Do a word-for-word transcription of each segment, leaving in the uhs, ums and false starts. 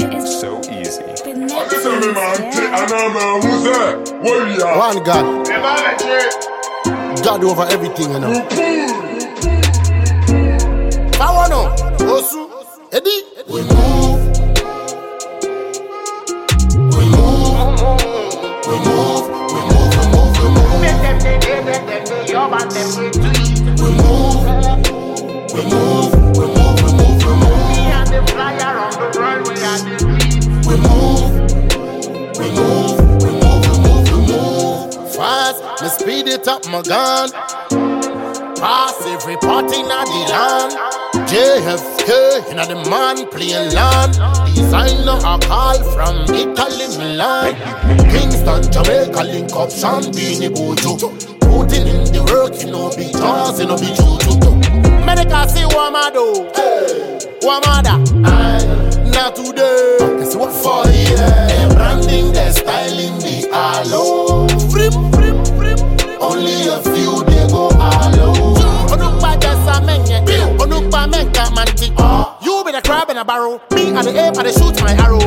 So easy. Tell me, man, I know, man, who's that? What you are? One God. God over everything, you know. Fawano, Osu, Eddie. We move. We move. We move. We move. We move. We move. Make them say, they, they, they, they, your man, them will do it. We move. We move. We move. We move. We move. Me and the flyer on the runway and the beat. We move. We move. We move. We move. We move. Fast, me speed it up, my gun. Pass every party in the land. J F K in the man playing land. Designer a call from Italy, Milan. Kingston, Jamaica, link up Champagne, Bojo. Putting in the work, you know, be jazz, you know, be juju. Medical say, Wamado, Wamada, not today. It's what for you? They're branding, they're styling the aloe. Frim, frim, frim. Only a few they go aloe. You be the crab in a barrel. Me at the aim and they shoot my arrow.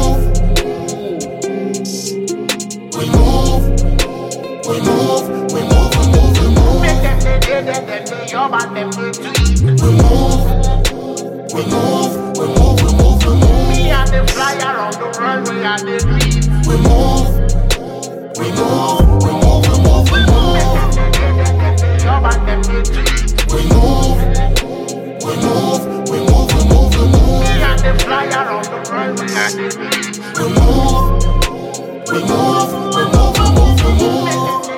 We move. We move. We move. We move. We move. We move. Make them say, they, they, they, they, your man, them will do it. We move. We move. We move. We move. We move. Me and the flyer on the runway and the beat. We move. We move. We move. We move. We move. Make them say, they, they, they, they, your man, them will do it. We move. We move, we move, we move, we move. Me and the flyer on the runway and the beat. We move, we move, we move, we move, we move.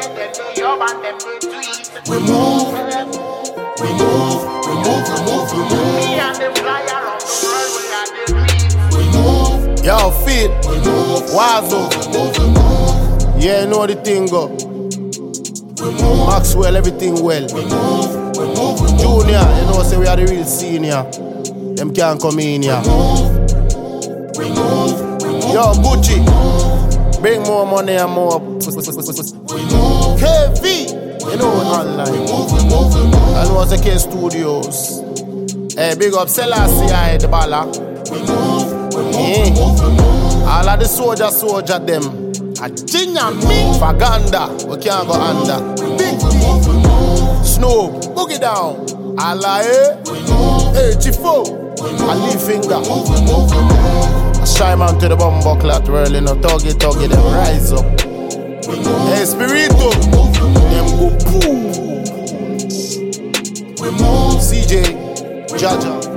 We move, we move, we move, we move, we move. Me and the flyer on the runway and the beat. We move, yo, fit, we move, Wazo, we move, we move. Yeah, you know the thing go. We move, Maxwell, everything well. We move. We move, we move, Junior, you know, say we are the real senior. Them can't come in here. We move, we move, we move. Yo, Gucci, bring more money and more. We move. K V, you know, online. We move, we move, we move. I know it's the K Studios. Hey, big up Selassie, I the Bala. We move, we move, yeah. We move, we move. All of the soldier, soldier, them. A ginger me, Faganda, we can't go under. Big D. Snoop, boogie down. Alaye, hey, Chifo, I leave finger. I shy man to the bomb buckler, twirling up, tuggy, tuggy, them rise up. Hey, Spirito, them go poo. C J, Jaja.